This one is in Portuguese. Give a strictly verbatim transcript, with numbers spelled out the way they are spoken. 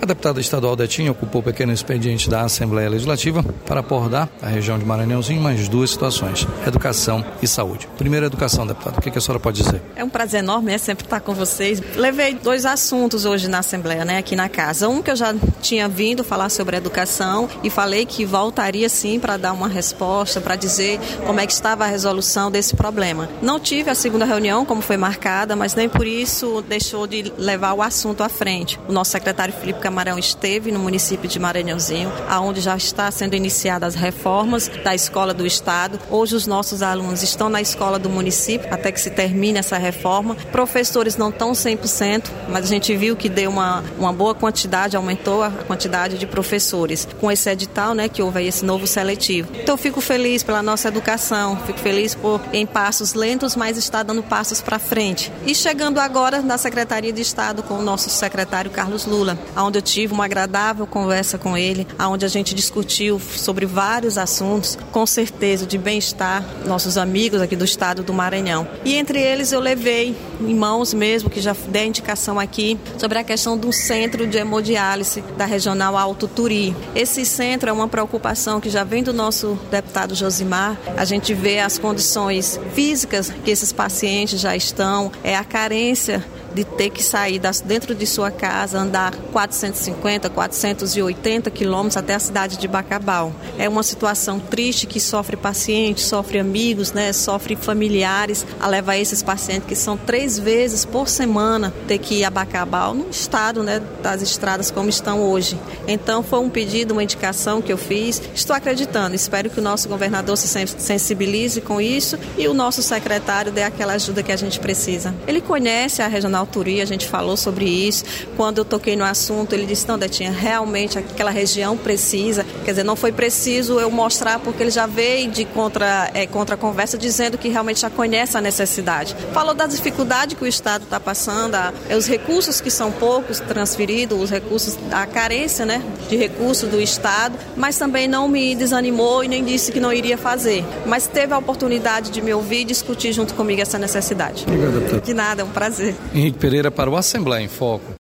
deputada estadual Detinha ocupou o pequeno expediente da Assembleia Legislativa para abordar a região de Maranhãozinho mais duas situações, educação e saúde. Primeiro, educação, deputada, o que a senhora pode dizer? É um prazer enorme, né, sempre estar com vocês. Levei dois assuntos hoje na Assembleia, né, aqui na casa. Um que eu já tinha vindo falar sobre educação e falei que voltaria sim para dar uma resposta, para dizer como é que estava a resolução desse problema. Não tive a segunda reunião, como foi marcada, mas nem por isso deixou de levar o assunto à frente. O nosso secretário Felipe Camarão esteve no município de Maranhãozinho, aonde já está sendo iniciadas as reformas da escola do estado. Hoje os nossos alunos estão na escola do município, até que se termine essa reforma. Professores não estão cem por cento, mas a gente viu que deu uma, uma boa quantidade, aumentou a quantidade de professores. Com esse edital, né, que houve aí esse novo seletivo. Então eu fico feliz pela nossa educação, fico feliz por, em passos lentos, mas está dando passos para frente. E chegando agora na Secretaria de Estado com o nosso secretário Carlos Lula, onde eu tive uma agradável conversa com ele, onde a gente discutiu sobre vários assuntos, com certeza de bem-estar, nossos amigos aqui do estado do Maranhão. E entre eles eu levei em mãos mesmo, que já dei a indicação aqui, sobre a questão do centro de hemodiálise da Regional Alto Turi. Esse centro é uma preocupação que já vem do nosso deputado Josimar. A gente vê as condições físicas que esses pacientes já estão, é a carência de ter que sair das, dentro de sua casa, andar quatrocentos e cinquenta, quatrocentos e oitenta quilômetros até a cidade de Bacabal. É uma situação triste que sofre pacientes, sofre amigos, né, sofre familiares a levar esses pacientes que são três vezes por semana ter que ir a Bacabal no estado, né, das estradas como estão hoje. Então foi um pedido, uma indicação que eu fiz. Estou acreditando, espero que o nosso governador se sensibilize com isso e o nosso secretário dê aquela ajuda que a gente precisa. Ele conhece a Regional Turi, a gente falou sobre isso. Quando eu toquei no assunto, ele disse, não, Detinha, realmente aquela região precisa. Quer dizer, não foi preciso eu mostrar, porque ele já veio de contra, é, contra a conversa dizendo que realmente já conhece a necessidade. Falou da dificuldade que o Estado está passando, a, os recursos que são poucos transferidos, os recursos, a carência, né, de recursos do Estado, mas também não me desanimou e nem disse que não iria fazer. Mas teve a oportunidade de me ouvir e discutir junto comigo essa necessidade. Obrigado, deputado. De nada, é um prazer. Henrique Pereira para o Assembleia em Foco.